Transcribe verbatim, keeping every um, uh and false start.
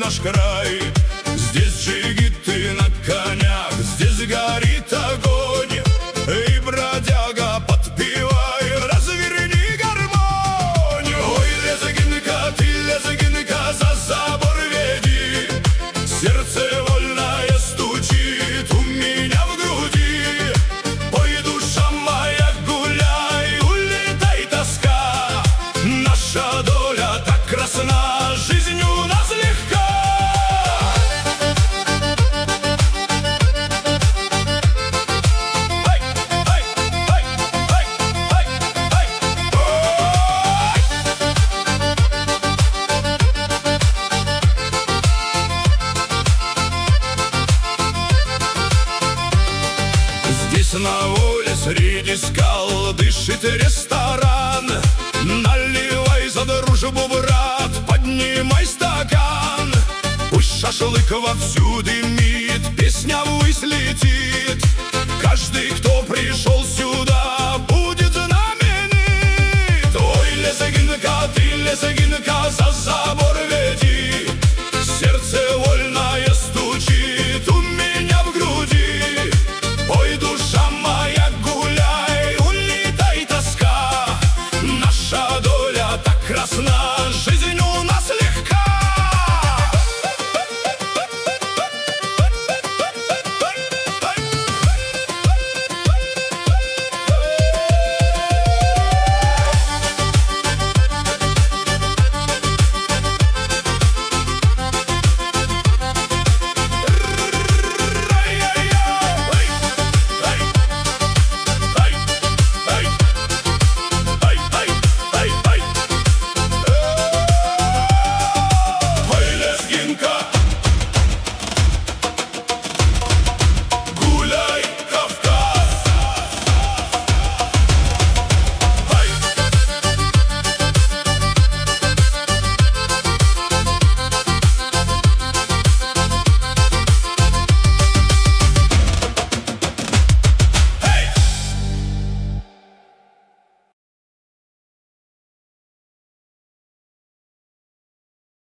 наш край. Здесь джигиты на конях, здесь горит огонь. Эй, бродяга, подпевай, разверни гармонь. Ой, лезгинка, ты лезгинка, за забор веди. Сердце вольное стучит у меня в груди. Ой, душа моя, гуляй, улетай, тоска. Наша доля так красна, жизнь у нас легка. Здесь на воле среди скал дышит ресторан. Наливай за дружбу, брат, поднимай стакан. Пусть шашлык вовсю дымит, песня ввысь летит. Каждый, кто пришел